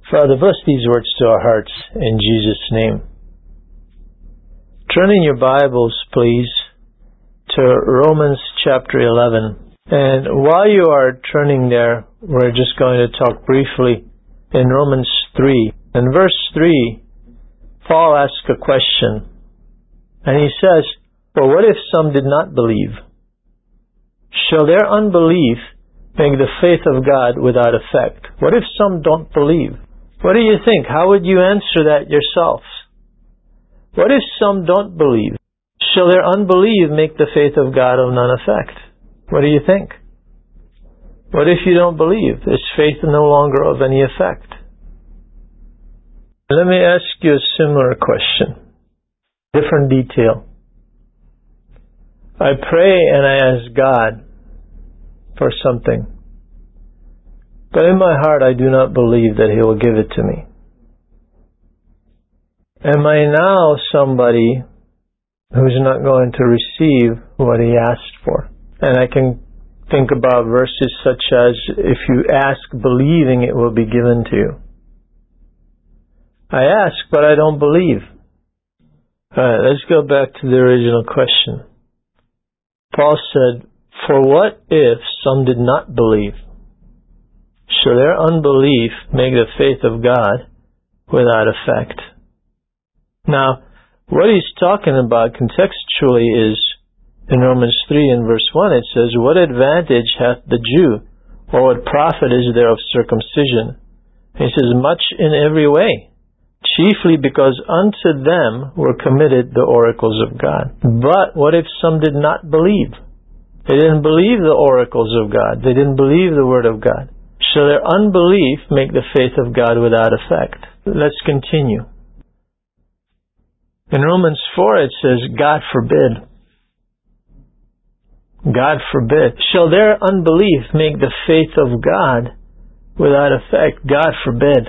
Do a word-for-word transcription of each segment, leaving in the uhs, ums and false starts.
Father, bless these words to our hearts in Jesus' name. Turn in your Bibles, please, to Romans chapter eleven. And while you are turning there, we're just going to talk briefly in Romans three. In verse three, Paul asks a question. And he says, "Well, what if some did not believe? Shall their unbelief make the faith of God without effect?" What if some don't believe? What do you think? How would you answer that yourselves? What if some don't believe? Shall their unbelief make the faith of God of none effect? What do you think? What if you don't believe? Is faith no longer of any effect? Let me ask you a similar question. Different detail. I pray and I ask God for something, but in my heart I do not believe that He will give it to me. Am I now somebody who's not going to receive what He asked for? And I can think about verses such as, if you ask believing, it will be given to you. I ask, but I don't believe. Alright, let's go back to the original question. Paul said, "For what if some did not believe? Shall their unbelief make the faith of God without effect?" Now, what he's talking about contextually is, in Romans three and verse one, it says, "What advantage hath the Jew, or what profit is there of circumcision?" And he says, "Much in every way, chiefly because unto them were committed the oracles of God." But what if some did not believe? They didn't believe the oracles of God. They didn't believe the Word of God. Shall their unbelief make the faith of God without effect? Let's continue. In Romans four it says, "God forbid." God forbid. Shall their unbelief make the faith of God without effect? God forbid.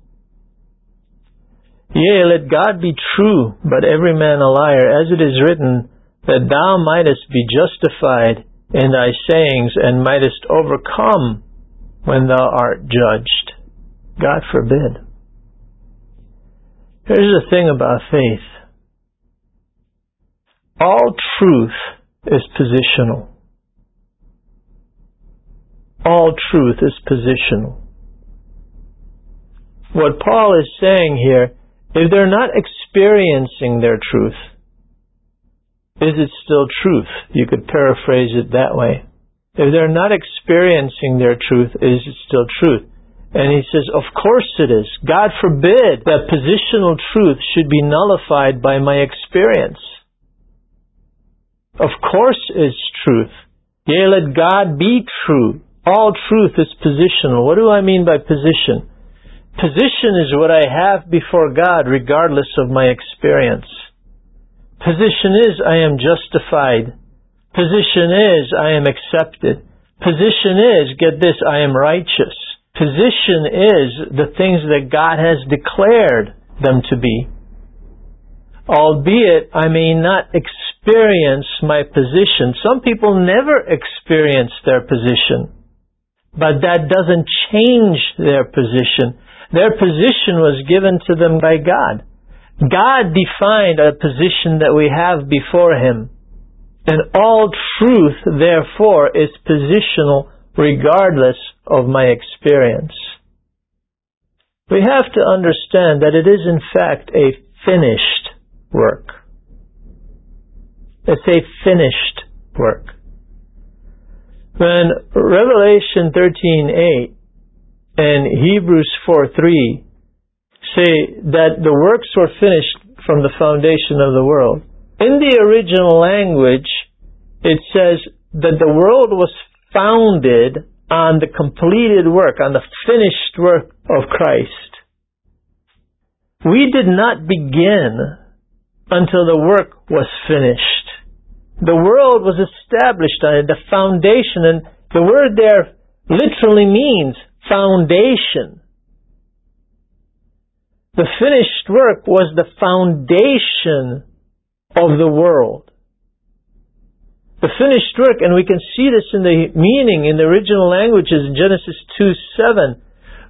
"Yea, let God be true, but every man a liar, as it is written, that thou mightest be justified in thy sayings, and mightest overcome when thou art judged." God forbid. Here's the thing about faith. All truth is positional. All truth is positional. What Paul is saying here, if they're not experiencing their truth, is it still truth? You could paraphrase it that way. If they're not experiencing their truth, is it still truth? And he says, of course it is. God forbid that positional truth should be nullified by my experience. Of course it's truth. Yea, let God be true. All truth is positional. What do I mean by position? Position is what I have before God regardless of my experience. Position is I am justified. Position is I am accepted. Position is, get this, I am righteous. Position is the things that God has declared them to be. Albeit I may not experience my position. Some people never experience their position. But that doesn't change their position. Their position was given to them by God. God defined a position that we have before Him. And all truth, therefore, is positional regardless of my experience. We have to understand that it is in fact a finished work. It's a finished work. When Revelation thirteen eight and Hebrews four three say that the works were finished from the foundation of the world, in the original language it says that the world was founded on the completed work, on the finished work of Christ. We did not begin until the work was finished. The world was established on it, the foundation, and the word there literally means foundation. The finished work was the foundation of the world. The finished work, and we can see this in the meaning in the original languages in Genesis two seven,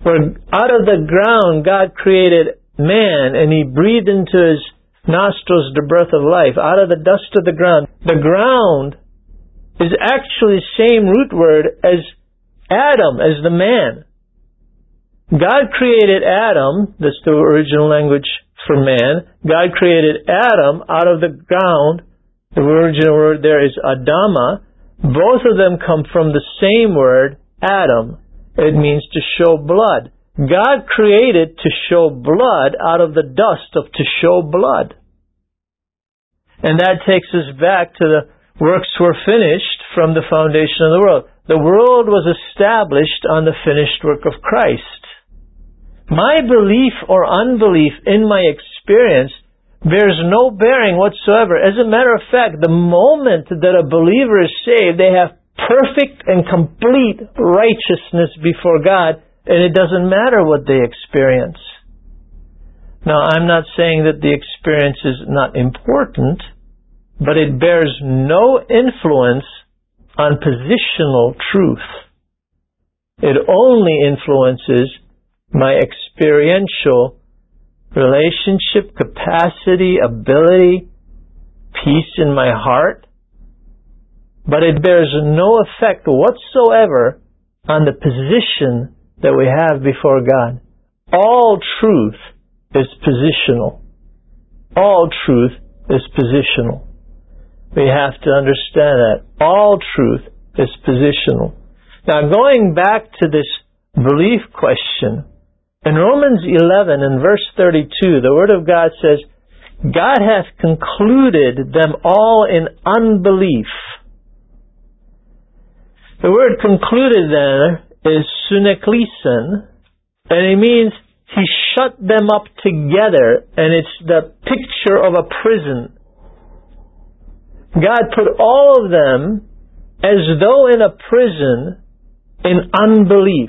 where out of the ground God created man, and He breathed into his nostrils the breath of life, out of the dust of the ground. The ground is actually the same root word as Adam, as the man. God created Adam, that's the original language for man. God created Adam out of the ground. The original word there is Adama. Both of them come from the same word, Adam. It means to show blood. God created to show blood out of the dust of to show blood. And that takes us back to the works were finished from the foundation of the world. The world was established on the finished work of Christ. My belief or unbelief in my experience bears no bearing whatsoever. As a matter of fact, the moment that a believer is saved, they have perfect and complete righteousness before God, and it doesn't matter what they experience. Now, I'm not saying that the experience is not important, but it bears no influence on positional truth. It only influences my experiential relationship, capacity, ability, peace in my heart, but it bears no effect whatsoever on the position that we have before God. All truth is positional. All truth is positional. We have to understand that. All truth is positional. Now, going back to this belief question, in Romans eleven and verse thirty-two, the Word of God says, God hath concluded them all in unbelief. The word concluded there is suneklesin, and it means He shut them up together, and it's the picture of a prison. God put all of them as though in a prison in unbelief.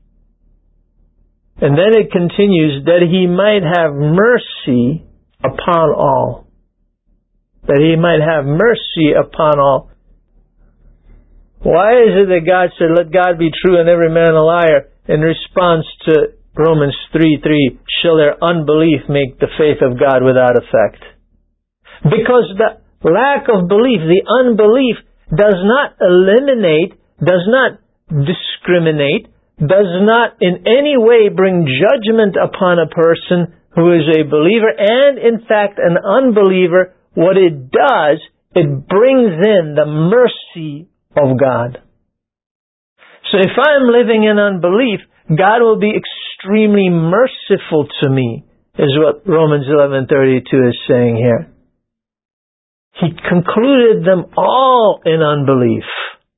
And then it continues, that He might have mercy upon all. That He might have mercy upon all. Why is it that God said, let God be true and every man a liar, in response to Romans three three, shall their unbelief make the faith of God without effect? Because the lack of belief, the unbelief, does not eliminate, does not discriminate, does not in any way bring judgment upon a person who is a believer and, in fact, an unbeliever. What it does, it brings in the mercy of God. So if I'm living in unbelief, God will be extremely merciful to me, is what Romans eleven thirty-two is saying here. He concluded them all in unbelief.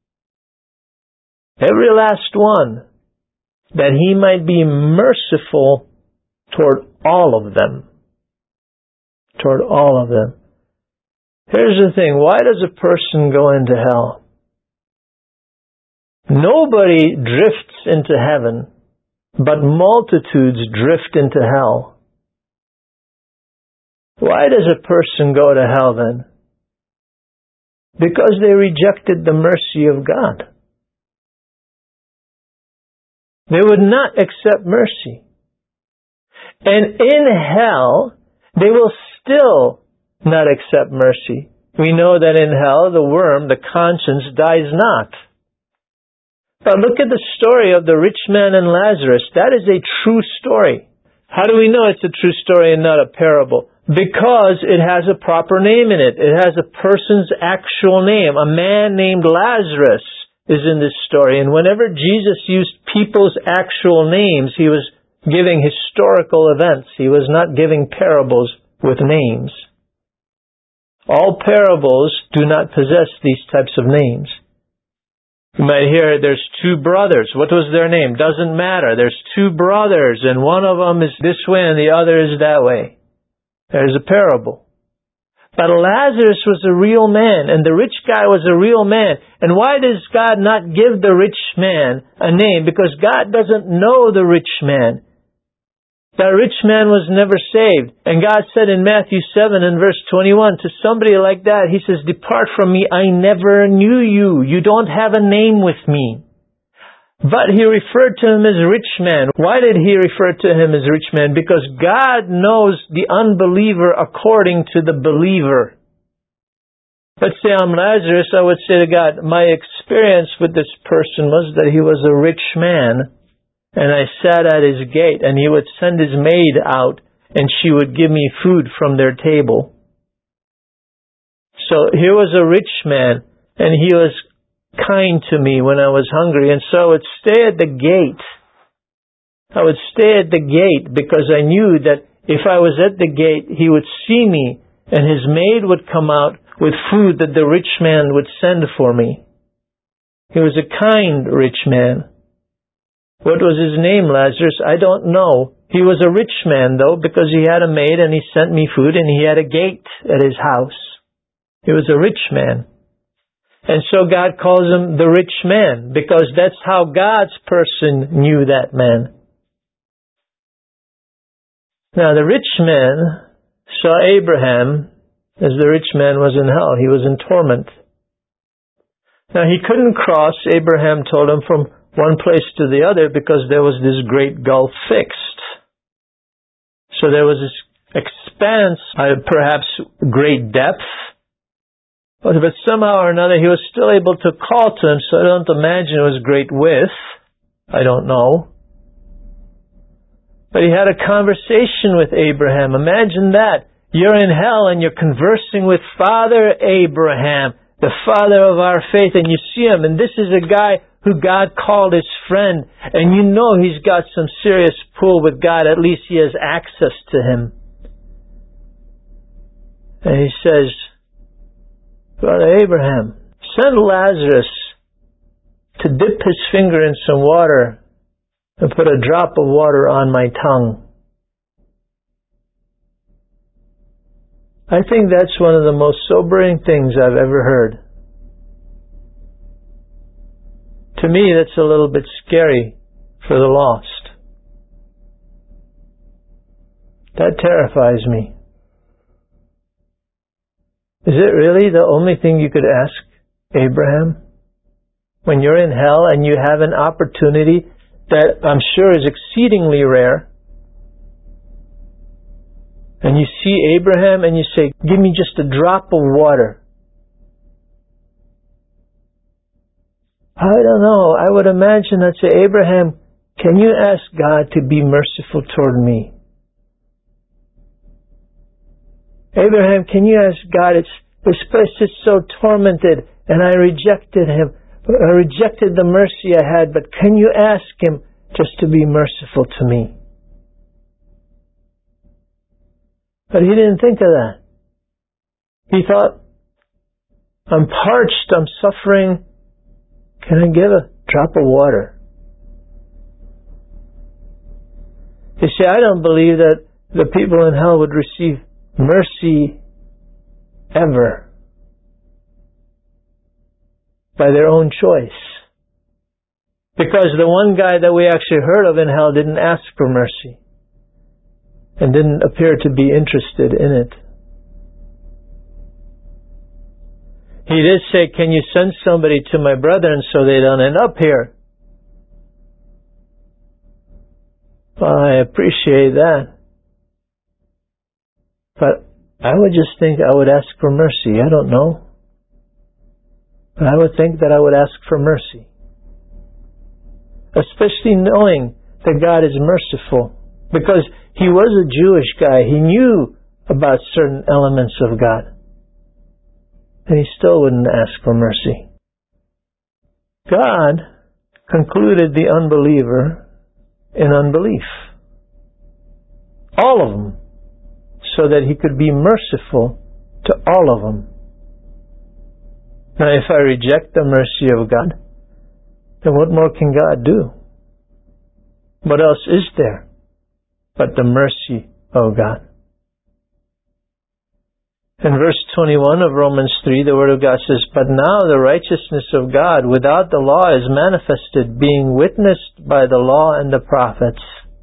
Every last one, that He might be merciful toward all of them. Toward all of them. Here's the thing. Why does a person go into hell? Nobody drifts into heaven, but multitudes drift into hell. Why does a person go to hell then? Because they rejected the mercy of God. They would not accept mercy. And in hell, they will still not accept mercy. We know that in hell, the worm, the conscience, dies not. But look at the story of the rich man and Lazarus. That is a true story. How do we know it's a true story and not a parable? Because it has a proper name in it. It has a person's actual name. A man named Lazarus is in this story. And whenever Jesus used people's actual names, He was giving historical events. He was not giving parables with names. All parables do not possess these types of names. You might hear there's two brothers. What was their name? Doesn't matter. There's two brothers, and one of them is this way and the other is that way. There's a parable. But Lazarus was a real man, and the rich guy was a real man. And why does God not give the rich man a name? Because God doesn't know the rich man. That rich man was never saved. And God said in Matthew seven and verse twenty-one to somebody like that, He says, depart from me, I never knew you. You don't have a name with me. But he referred to him as rich man. Why did he refer to him as rich man? Because God knows the unbeliever according to the believer. Let's say I'm Lazarus, I would say to God, my experience with this person was that he was a rich man, and I sat at his gate, and he would send his maid out, and she would give me food from their table. So here was a rich man, and he was kind to me when I was hungry, and so I would stay at the gate. I would stay at the gate because I knew that if I was at the gate, he would see me, and his maid would come out with food that the rich man would send for me. He was a kind rich man. What was his name, Lazarus? I don't know. He was a rich man, though, because he had a maid and he sent me food and he had a gate at his house. He was a rich man. And so God calls him the rich man, because that's how God's person knew that man. Now, the rich man saw Abraham as the rich man was in hell. He was in torment. Now, he couldn't cross, Abraham told him, from one place to the other because there was this great gulf fixed. So there was this expanse, uh, perhaps great depth, but somehow or another he was still able to call to him, so I don't imagine it was great width. I don't know. But he had a conversation with Abraham. Imagine that. You're in hell and you're conversing with Father Abraham, the father of our faith, and you see him, and this is a guy who God called his friend, and you know he's got some serious pull with God. At least he has access to him. And he says, Brother Abraham, send Lazarus to dip his finger in some water and put a drop of water on my tongue. I think that's one of the most sobering things I've ever heard. To me, that's a little bit scary for the lost. That terrifies me. Is it really the only thing you could ask Abraham? When you're in hell and you have an opportunity that I'm sure is exceedingly rare, and you see Abraham and you say, give me just a drop of water. I don't know. I would imagine I'd say, Abraham, can you ask God to be merciful toward me? Abraham, can you ask God, it's, this place is so tormented and I rejected him. I rejected the mercy I had, but can you ask him just to be merciful to me? But he didn't think of that. He thought, I'm parched, I'm suffering. Can I give a drop of water? You see, I don't believe that the people in hell would receive mercy ever by their own choice. Because the one guy that we actually heard of in hell didn't ask for mercy and didn't appear to be interested in it. He did say, can you send somebody to my brethren so they don't end up here? Well, I appreciate that. But I would just think I would ask for mercy. I don't know. But I would think that I would ask for mercy. Especially knowing that God is merciful. Because he was a Jewish guy. He knew about certain elements of God. And he still wouldn't ask for mercy. God concluded the unbeliever in unbelief. All of them. So that he could be merciful to all of them. Now, if I reject the mercy of God, then what more can God do? What else is there but the mercy of God? In verse twenty-one of Romans three, the Word of God says, but now the righteousness of God without the law is manifested, being witnessed by the law and the prophets.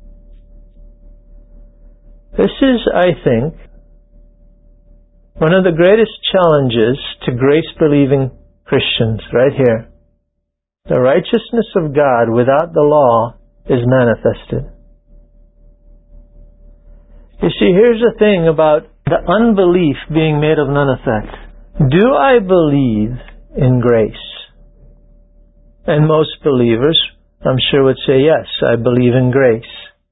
This is, I think, one of the greatest challenges to grace-believing Christians right here. The righteousness of God without the law is manifested. You see, here's the thing about the unbelief being made of none effect. Do I believe in grace? And most believers, I'm sure, would say, yes, I believe in grace.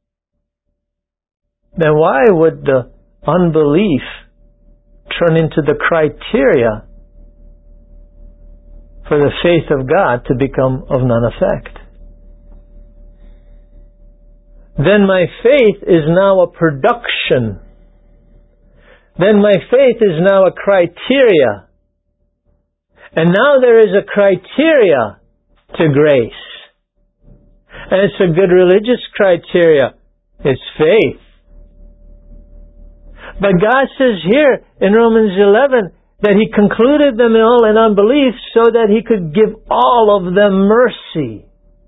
Then why would the unbelief turn into the criteria for the faith of God to become of none effect? Then my faith is now a production. Then my faith is now a criteria. And now there is a criteria to grace. And it's a good religious criteria. It's faith. But God says here in Romans eleven that He concluded them all in unbelief so that He could give all of them mercy.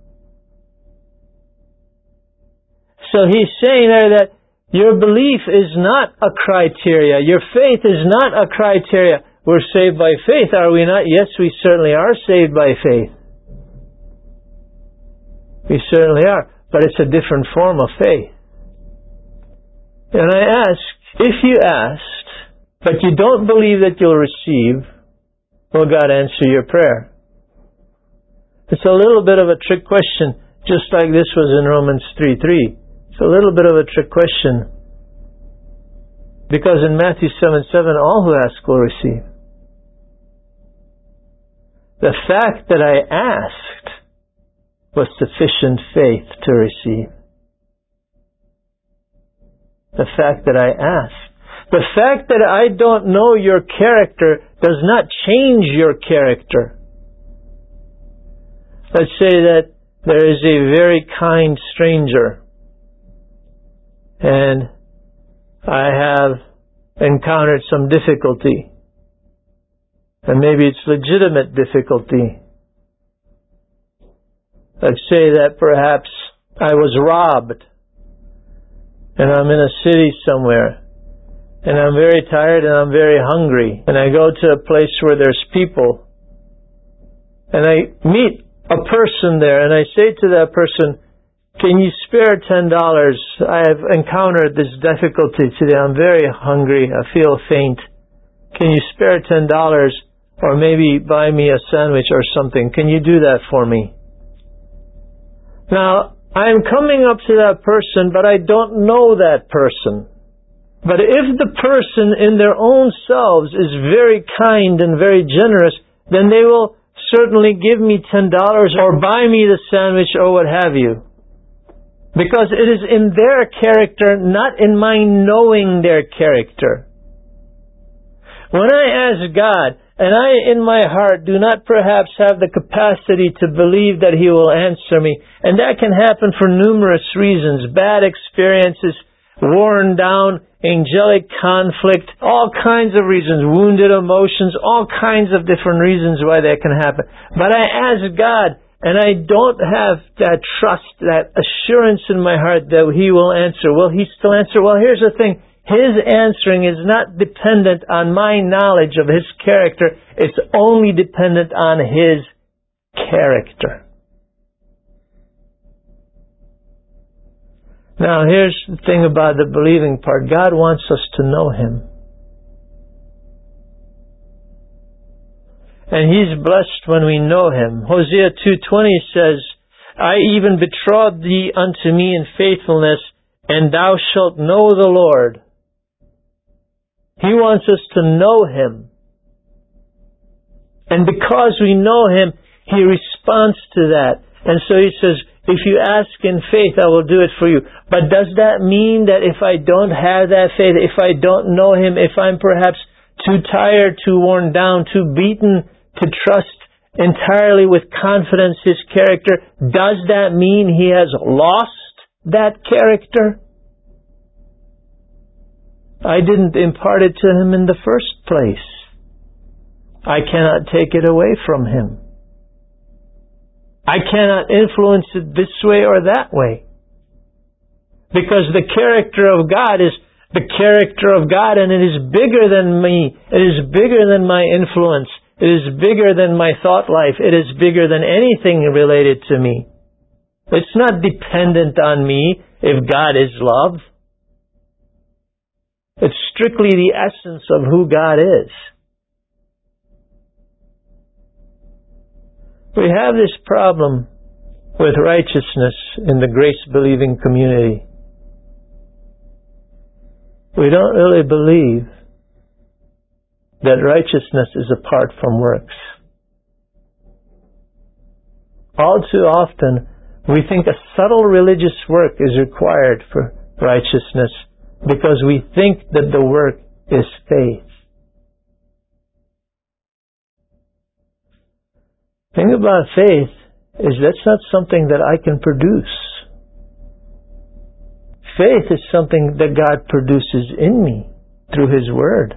So He's saying there that your belief is not a criteria. Your faith is not a criteria. We're saved by faith, are we not? Yes, we certainly are saved by faith. We certainly are. But it's a different form of faith. And I ask, if you asked, but you don't believe that you'll receive, will God answer your prayer? It's a little bit of a trick question, just like this was in Romans three three. It's a little bit of a trick question. Because in Matthew seven seven, all who ask will receive. The fact that I asked was sufficient faith to receive. The fact that I asked. The fact that I don't know your character does not change your character. Let's say that there is a very kind stranger, and I have encountered some difficulty, and maybe it's legitimate difficulty. Let's say that perhaps I was robbed, and I'm in a city somewhere, and I'm very tired and I'm very hungry, and I go to a place where there's people, and I meet a person there, and I say to that person, can you spare ten dollars? I have encountered this difficulty today. I'm very hungry. I feel faint. Can you spare ten dollars? Or maybe buy me a sandwich or something. Can you do that for me? Now, I'm coming up to that person, but I don't know that person. But if the person in their own selves is very kind and very generous, then they will certainly give me ten dollars or buy me the sandwich or what have you. Because it is in their character, not in my knowing their character. When I ask God, and I in my heart do not perhaps have the capacity to believe that He will answer me, and that can happen for numerous reasons, bad experiences, worn down, angelic conflict, all kinds of reasons, wounded emotions, all kinds of different reasons why that can happen. But I ask God, and I don't have that trust, that assurance in my heart that He will answer. Will He still answer? Well, here's the thing. His answering is not dependent on my knowledge of His character. It's only dependent on His character. Now, here's the thing about the believing part. God wants us to know Him. And He's blessed when we know Him. Hosea two twenty says, I even betrothed thee unto me in faithfulness, and thou shalt know the Lord. He wants us to know Him. And because we know Him, He responds to that. And so He says, if you ask in faith, I will do it for you. But does that mean that if I don't have that faith, if I don't know Him, if I'm perhaps too tired, too worn down, too beaten to trust entirely with confidence His character, does that mean He has lost that character? I didn't impart it to Him in the first place. I cannot take it away from Him. I cannot influence it this way or that way. Because the character of God is the character of God, and it is bigger than me. It is bigger than my influence. It is bigger than my thought life. It is bigger than anything related to me. It's not dependent on me if God is love. It's strictly the essence of who God is. We have this problem with righteousness in the grace-believing community. We don't really believe that righteousness is apart from works. All too often, we think a subtle religious work is required for righteousness because we think that the work is faith. The thing about faith is that's not something that I can produce. Faith is something that God produces in me through His Word.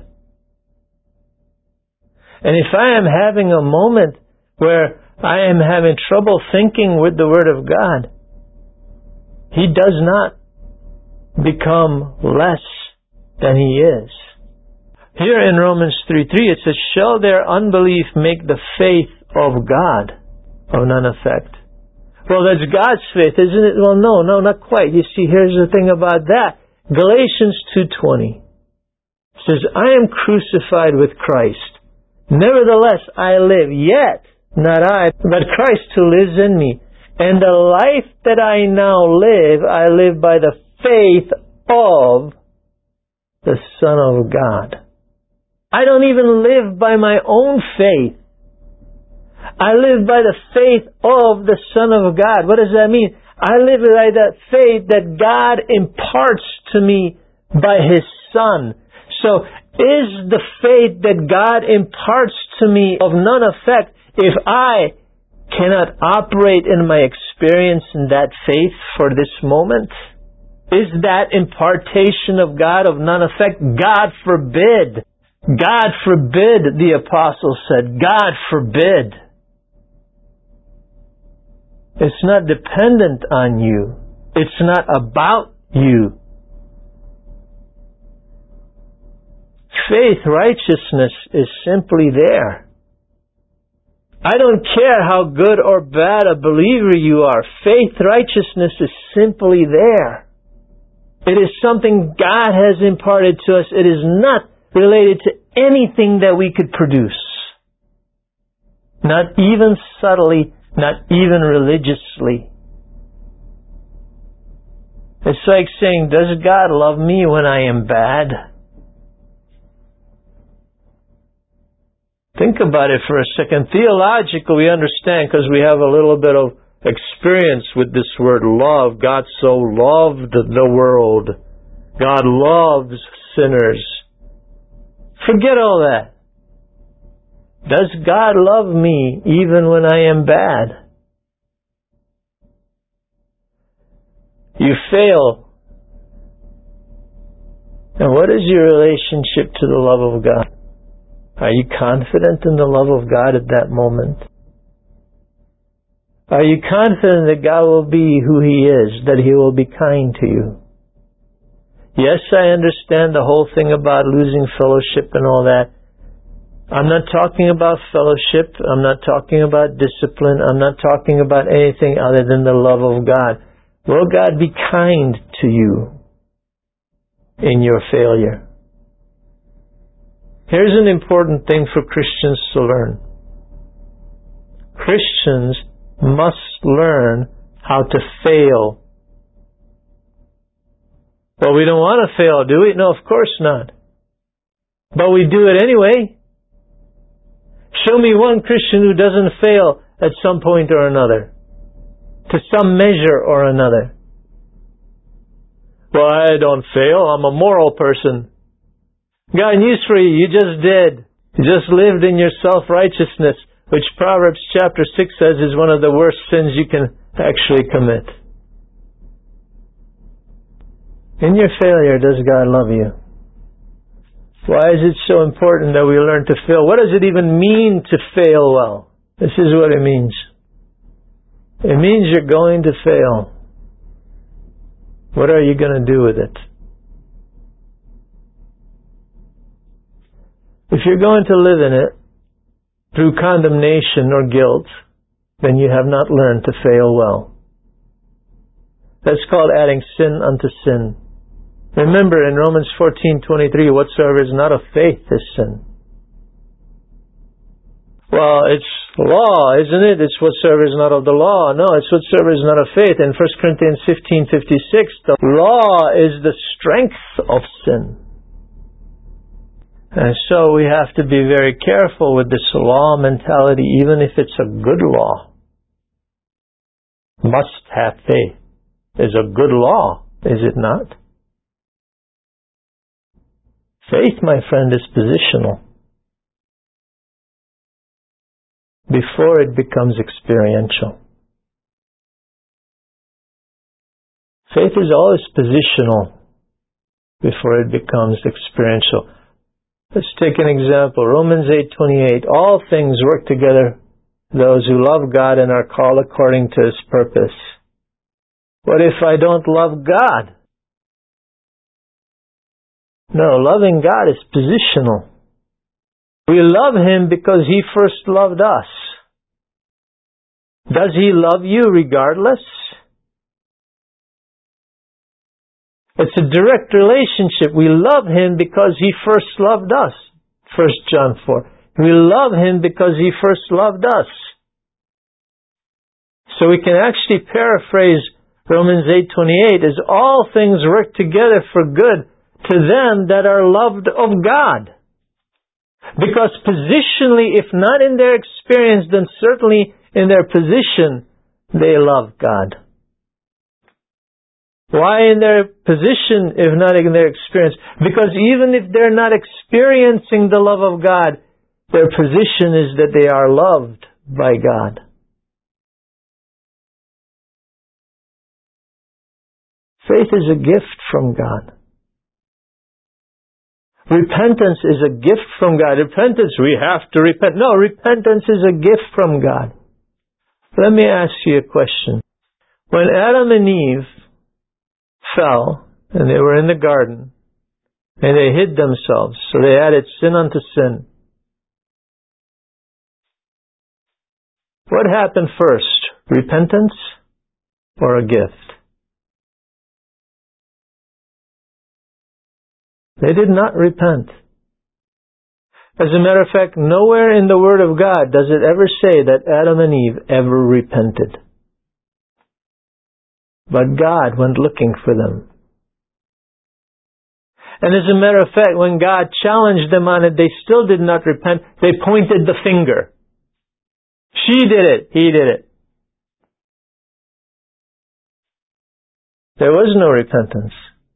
And if I am having a moment where I am having trouble thinking with the Word of God, He does not become less than He is. Here in Romans three three it says, shall their unbelief make the faith of God of none effect? Well, that's God's faith, isn't it? Well, no, no, not quite. You see, here's the thing about that. Galatians two twenty says, I am crucified with Christ. Nevertheless, I live, yet not I, but Christ who lives in me. And the life that I now live, I live by the faith of the Son of God. I don't even live by my own faith. I live by the faith of the Son of God. What does that mean? I live by that faith that God imparts to me by His Son. So, is the faith that God imparts to me of none effect if I cannot operate in my experience in that faith for this moment? Is that impartation of God of none effect? God forbid. God forbid, the apostle said. God forbid. It's not dependent on you. It's not about you. Faith, righteousness is simply there. I don't care how good or bad a believer you are. Faith, righteousness is simply there. It is something God has imparted to us. It is not related to anything that we could produce. Not even subtly, not even religiously. It's like saying, does God love me when I am bad? Think about it for a second. Theologically, we understand because we have a little bit of experience with this word love. God so loved the world. God loves sinners. Forget all that. Does God love me even when I am bad? You fail. And what is your relationship to the love of God? Are you confident in the love of God at that moment? Are you confident that God will be who He is, that He will be kind to you? Yes, I understand the whole thing about losing fellowship and all that. I'm not talking about fellowship. I'm not talking about discipline. I'm not talking about anything other than the love of God. Will God be kind to you in your failure? Here's an important thing for Christians to learn. Christians must learn how to fail. Well, we don't want to fail, do we? No, of course not. But we do it anyway. Show me one Christian who doesn't fail at some point or another, to some measure or another. Well, I don't fail. I'm a moral person. Got news for you. You just did. You just lived in your self-righteousness, which Proverbs chapter six says is one of the worst sins you can actually commit. In your failure, does God love you? Why is it so important that we learn to fail? What does it even mean to fail well? This is what it means. It means you're going to fail. What are you going to do with it? If you're going to live in it, through condemnation or guilt, then you have not learned to fail well. That's called adding sin unto sin. Remember in Romans fourteen twenty-three, whatsoever is not of faith is sin. Well, it's law, isn't it? It's whatsoever is not of the law. No, it's whatsoever is not of faith. In First Corinthians fifteen fifty-six, the law is the strength of sin. And so we have to be very careful with this law mentality, even if it's a good law. Must have faith is a good law, is it not? Faith, my friend, is positional before it becomes experiential. Faith is always positional before it becomes experiential. Let's take an example. Romans eight twenty-eight. All things work together, those who love God and are called according to His purpose. What if I don't love God? No, loving God is positional. We love Him because He first loved us. Does He love you regardless? It's a direct relationship. We love Him because He first loved us. First John four. We love Him because He first loved us. So we can actually paraphrase Romans eight twenty-eight as all things work together for good to them that are loved of God. Because positionally, if not in their experience, then certainly in their position, they love God. Why in their position, if not in their experience? Because even if they're not experiencing the love of God, their position is that they are loved by God. Faith is a gift from God. Repentance is a gift from God. Repentance, we have to repent. No, repentance is a gift from God. Let me ask you a question. When Adam and Eve fell, and they were in the garden, and they hid themselves, so they added sin unto sin. What happened first? Repentance or a gift? They did not repent. As a matter of fact, nowhere in the Word of God does it ever say that Adam and Eve ever repented. But God went looking for them. And as a matter of fact, when God challenged them on it, they still did not repent. They pointed the finger. She did it. He did it. There was no repentance.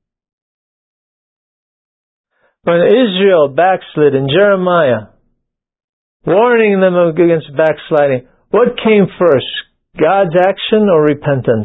When Israel backslid in Jeremiah, warning them against backsliding, what came first? God's action or repentance?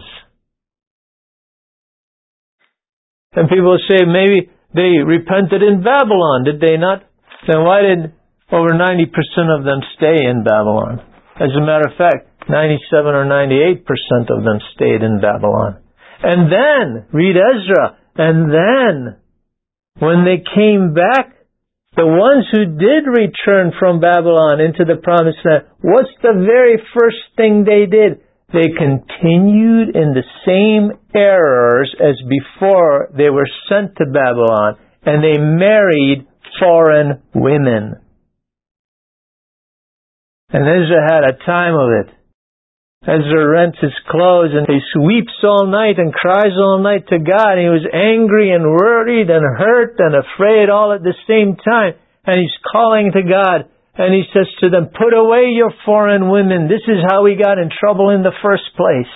And people say maybe they repented in Babylon, did they not? Then why did over ninety percent of them stay in Babylon? As a matter of fact, ninety-seven or ninety-eight percent of them stayed in Babylon. And then, read Ezra, and then, when they came back, the ones who did return from Babylon into the promised land, what's the very first thing they did? They continued in the same errors as before they were sent to Babylon, and they married foreign women. And Ezra had a time of it. Ezra rents his clothes and he weeps all night and cries all night to God. He was angry and worried and hurt and afraid all at the same time. And he's calling to God. And he says to them, put away your foreign women. This is how we got in trouble in the first place.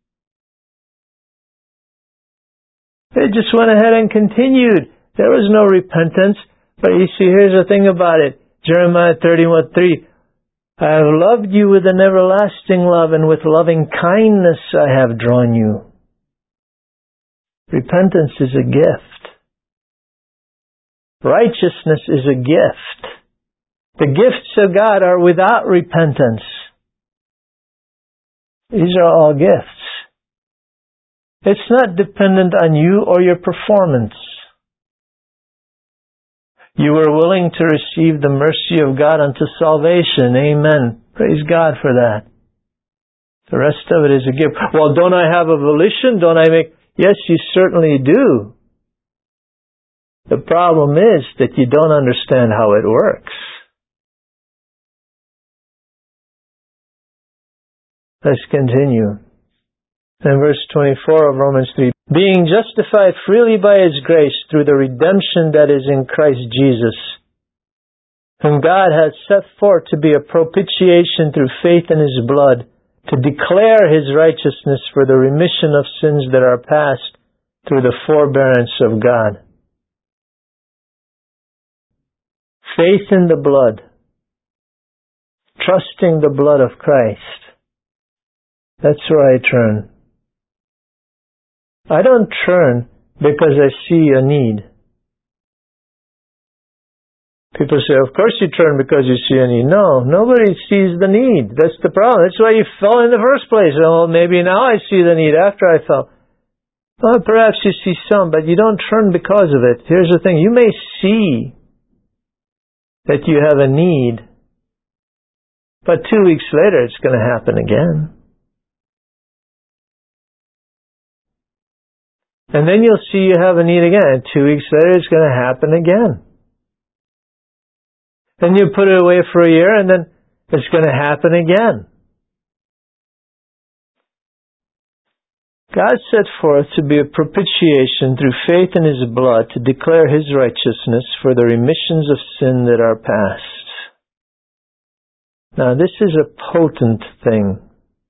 They just went ahead and continued. There was no repentance. But you see, here's the thing about it. Jeremiah thirty-one three. I have loved you with an everlasting love, and with loving kindness I have drawn you. Repentance is a gift. Righteousness is a gift. The gifts of God are without repentance. These are all gifts. It's not dependent on you or your performance. You were willing to receive the mercy of God unto salvation. Amen. Praise God for that. The rest of it is a gift. Well, don't I have a volition? Don't I make... Yes, you certainly do. The problem is that you don't understand how it works. Let's continue. In verse twenty-four of Romans three, being justified freely by His grace through the redemption that is in Christ Jesus, whom God has set forth to be a propitiation through faith in His blood, to declare His righteousness for the remission of sins that are past through the forbearance of God. Faith in the blood. Trusting the blood of Christ. That's where I turn. I don't turn because I see a need. People say, of course you turn because you see a need. No, nobody sees the need. That's the problem. That's why you fell in the first place. Well, maybe now I see the need after I fell. Well, perhaps you see some, but you don't turn because of it. Here's the thing. You may see that you have a need, but two weeks later it's going to happen again. And then you'll see you have a need again. And two weeks later it's going to happen again. Then you put it away for a year and then it's going to happen again. God set forth to be a propitiation through faith in His blood to declare His righteousness for the remissions of sin that are past. Now this is a potent thing.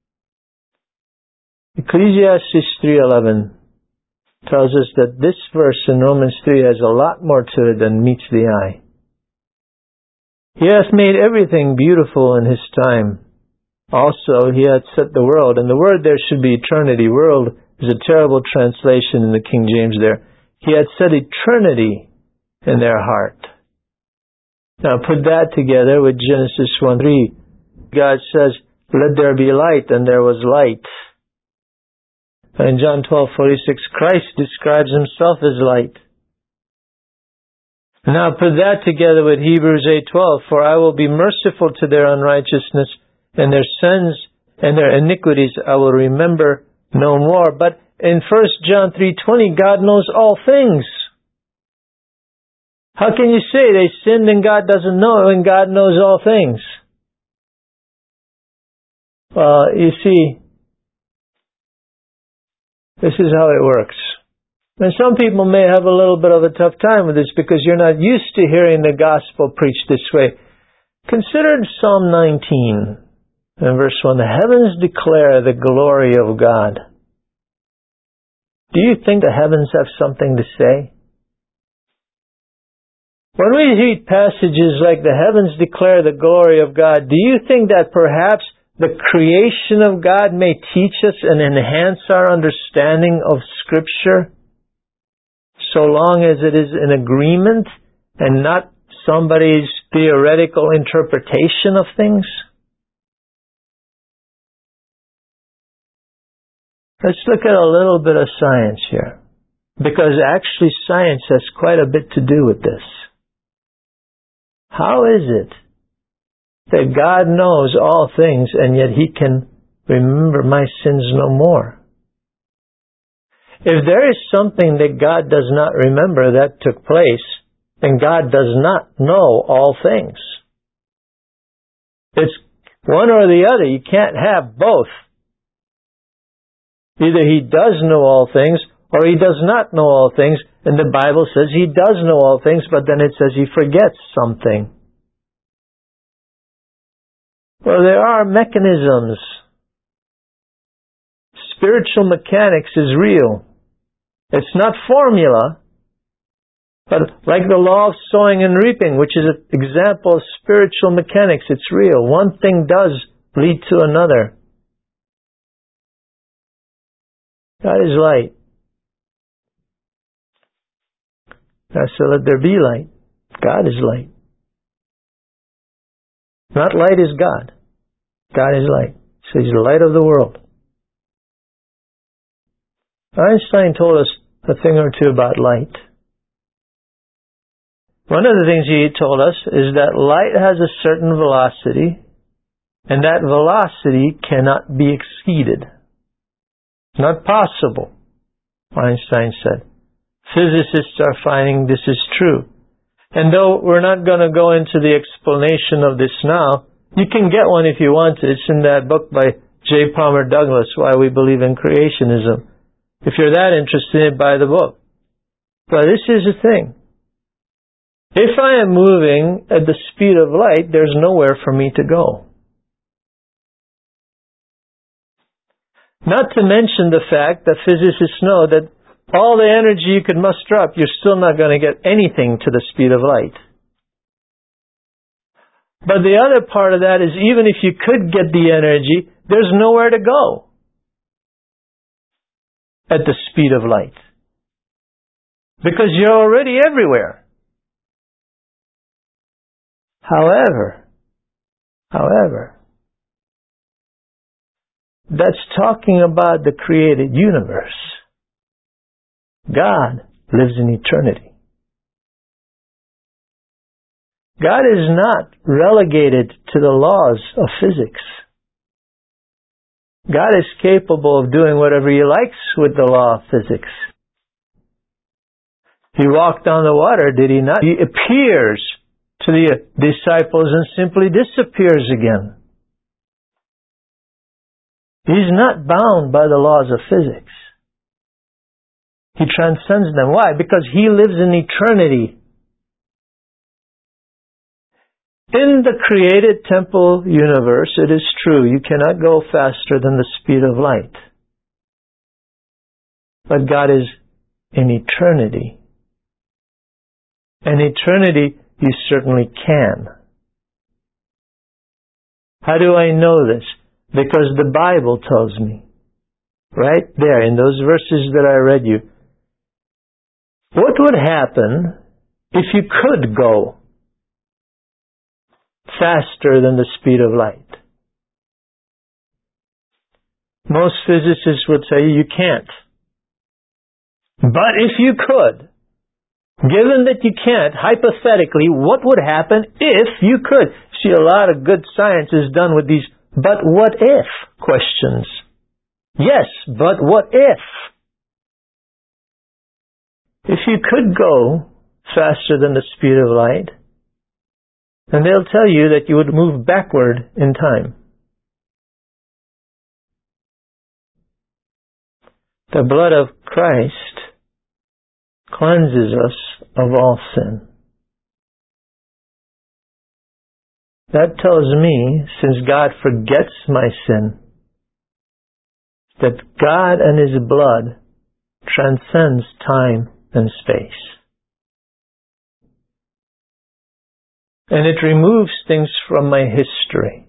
Ecclesiastes three eleven tells us that this verse in Romans three has a lot more to it than meets the eye. He hath made everything beautiful in His time. Also, He hath set the world, and the word there should be eternity. World is a terrible translation in the King James there. He hath set eternity in their heart. Now put that together with Genesis one three. God says, let there be light, and there was light. In John twelve forty-six, Christ describes Himself as light. Now put that together with Hebrews eight twelve, for I will be merciful to their unrighteousness, and their sins and their iniquities I will remember no more. But in First John three twenty, God knows all things. How can you say they sinned and God doesn't know and God knows all things? Well, you see, this is how it works. And some people may have a little bit of a tough time with this because you're not used to hearing the gospel preached this way. Consider Psalm nineteen and verse one. The heavens declare the glory of God. Do you think the heavens have something to say? When we read passages like the heavens declare the glory of God, do you think that perhaps the creation of God may teach us and enhance our understanding of Scripture, so long as it is in agreement and not somebody's theoretical interpretation of things? Let's look at a little bit of science here, because actually science has quite a bit to do with this. How is it that God knows all things and yet He can remember my sins no more? If there is something that God does not remember that took place, then God does not know all things. It's one or the other. You can't have both. Either He does know all things or He does not know all things, and the Bible says He does know all things, but then it says He forgets something. Well, there are mechanisms. Spiritual mechanics is real. It's not formula, but like the law of sowing and reaping, which is an example of spiritual mechanics, it's real. One thing does lead to another. God is light. God said, let there be light. God is light. Not light is God. God is light. So He's the light of the world. Einstein told us a thing or two about light. One of the things he told us is that light has a certain velocity, and that velocity cannot be exceeded. It's not possible, Einstein said. Physicists are finding this is true. And though we're not going to go into the explanation of this now, you can get one if you want to. It's in that book by J. Palmer Douglas, Why We Believe in Creationism. If you're that interested in it, buy the book. But this is the thing. If I am moving at the speed of light, there's nowhere for me to go. Not to mention the fact that physicists know that all the energy you could muster up, you're still not going to get anything to the speed of light. But the other part of that is, even if you could get the energy, there's nowhere to go at the speed of light. Because you're already everywhere. However, however, that's talking about the created universe. God lives in eternity. God is not relegated to the laws of physics. God is capable of doing whatever He likes with the law of physics. He walked on the water, did He not? He appears to the disciples and simply disappears again. He's not bound by the laws of physics. He transcends them. Why? Because He lives in eternity. In the created temple universe, it is true, you cannot go faster than the speed of light. But God is in eternity. In eternity, you certainly can. How do I know this? Because the Bible tells me. Right there, in those verses that I read you. What would happen if you could go faster than the speed of light? Most physicists would say you can't. But if you could, given that you can't, hypothetically, what would happen if you could? See, a lot of good science is done with these but what if questions. Yes, but what if? If you could go faster than the speed of light, then they'll tell you that you would move backward in time. The blood of Christ cleanses us of all sin. That tells me, since God forgets my sin, that God and His blood transcends time and space. And it removes things from my history.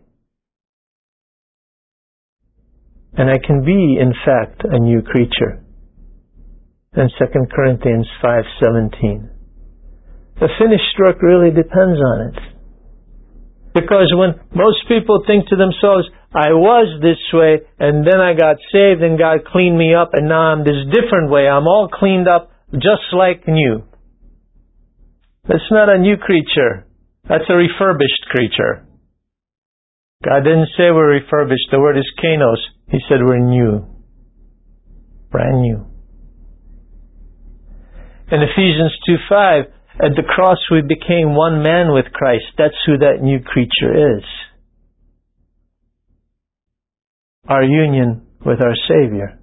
And I can be, in fact, a new creature. In Second Corinthians five seventeen. The finished work really depends on it. Because when most people think to themselves, I was this way, and then I got saved and God cleaned me up, and now I'm this different way. I'm all cleaned up just like new. That's not a new creature. That's a refurbished creature. God didn't say we're refurbished. The word is kainos. He said we're new. Brand new. In Ephesians two five, at the cross we became one man with Christ. That's who that new creature is. Our union with our Savior.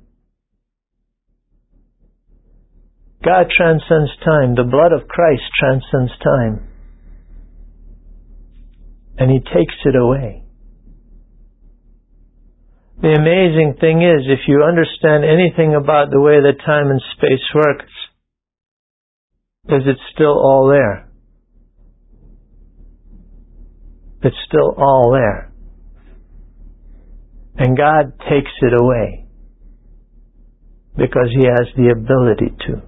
God transcends time. The blood of Christ transcends time. And He takes it away. The amazing thing is, if you understand anything about the way that time and space works, is it's still all there. It's still all there. And God takes it away because He has the ability to.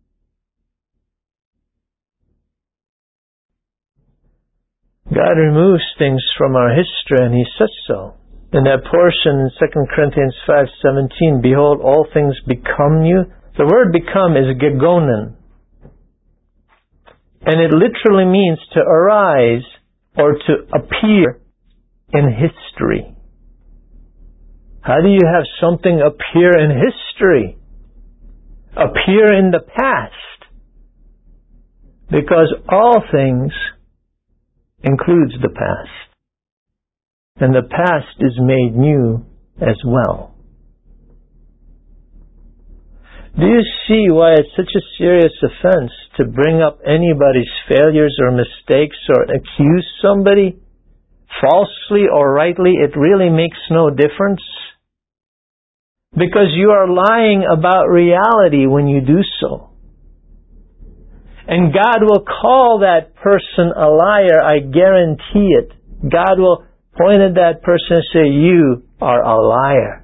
God removes things from our history, and He says so. In that portion in Second Corinthians five seventeen, behold, all things become new. The word become is gegonen. And it literally means to arise or to appear in history. How do you have something appear in history? Appear in the past. Because all things includes the past. And the past is made new as well. Do you see why it's such a serious offense to bring up anybody's failures or mistakes or accuse somebody falsely or rightly? It really makes no difference. Because you are lying about reality when you do so. And God will call that person a liar, I guarantee it. God will point at that person and say, you are a liar.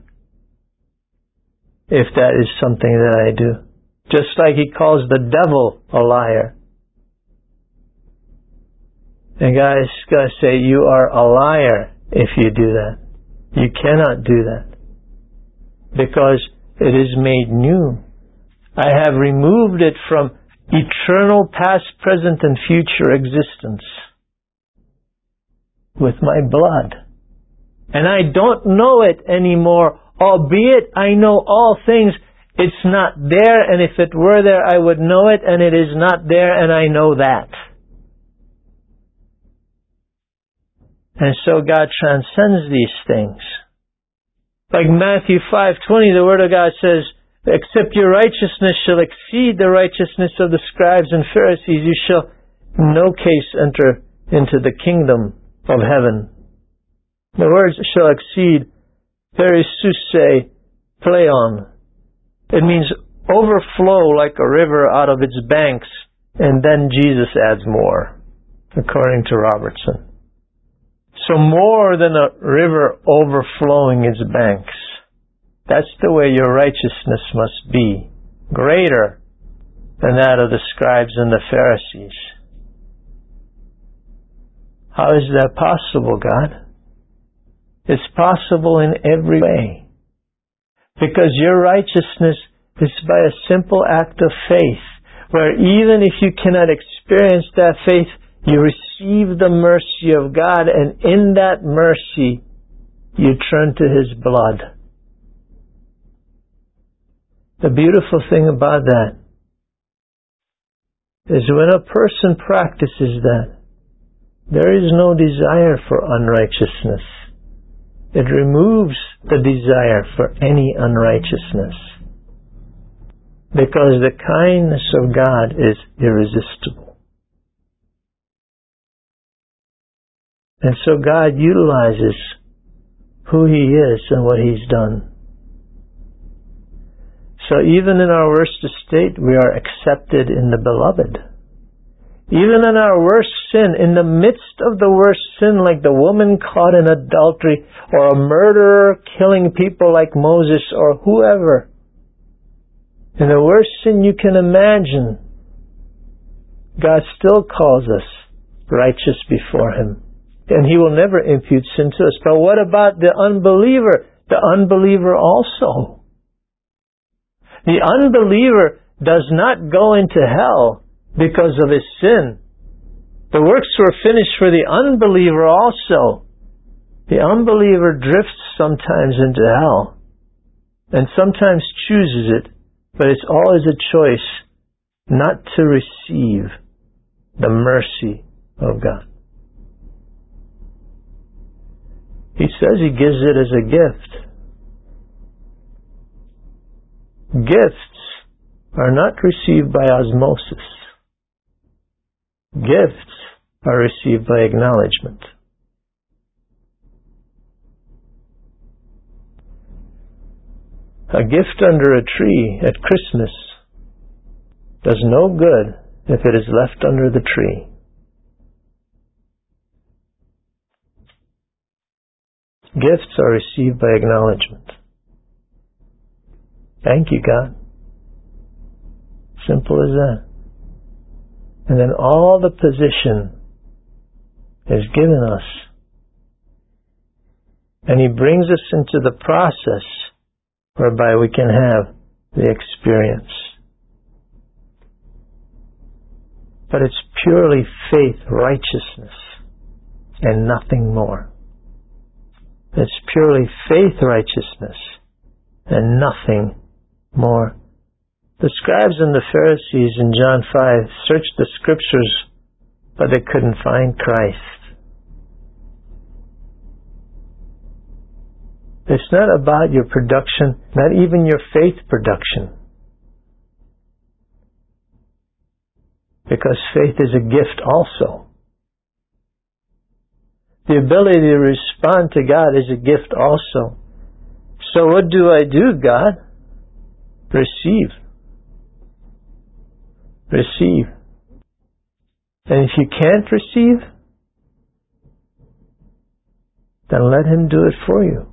If that is something that I do. Just like He calls the devil a liar. And God's going to say, you are a liar if you do that. You cannot do that. Because it is made new. I have removed it from eternal past, present, and future existence with my blood. And I don't know it anymore, albeit I know all things. It's not there, and if it were there, I would know it, and it is not there, and I know that. And so God transcends these things. Like Matthew five twenty, the Word of God says, except your righteousness shall exceed the righteousness of the scribes and Pharisees, you shall in no case enter into the kingdom of heaven. The words shall exceed, perisuse, pleon. It means overflow like a river out of its banks, and then Jesus adds more, according to Robertson. So more than a river overflowing its banks. That's the way your righteousness must be. Greater than that of the scribes and the Pharisees. How is that possible, God? It's possible in every way. Because your righteousness is by a simple act of faith, where even if you cannot experience that faith, you receive the mercy of God, and in that mercy, you turn to His blood. The beautiful thing about that is when a person practices that, there is no desire for unrighteousness. It removes the desire for any unrighteousness. Because the kindness of God is irresistible. And so God utilizes who He is and what He's done. So even in our worst estate, we are accepted in the Beloved. Even in our worst sin, in the midst of the worst sin, like the woman caught in adultery, or a murderer killing people like Moses, or whoever, in the worst sin you can imagine, God still calls us righteous before Him. And He will never impute sin to us. But what about the unbeliever? The unbeliever also. The unbeliever does not go into hell because of his sin. The works were finished for the unbeliever also. The unbeliever drifts sometimes into hell and sometimes chooses it, but it's always a choice not to receive the mercy of God. He says He gives it as a gift. Gifts are not received by osmosis. Gifts are received by acknowledgement. A gift under a tree at Christmas does no good if it is left under the tree. Gifts are received by acknowledgement. Thank you, God. Simple as that. And then all the position is given us. And He brings us into the process whereby we can have the experience. But it's purely faith righteousness and nothing more. It's purely faith righteousness and nothing more. The scribes and the Pharisees in John five searched the scriptures, but they couldn't find Christ. It's not about your production, not even your faith production. Because faith is a gift also. The ability to respond to God is a gift also. So what do I do, God? Receive. Receive. And if you can't receive, then let Him do it for you.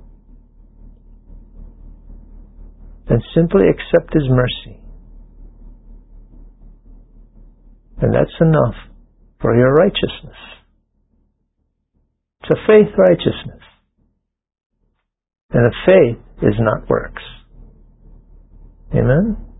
Then simply accept His mercy. And that's enough for your righteousness. It's a faith righteousness. And a faith is not works. Amen?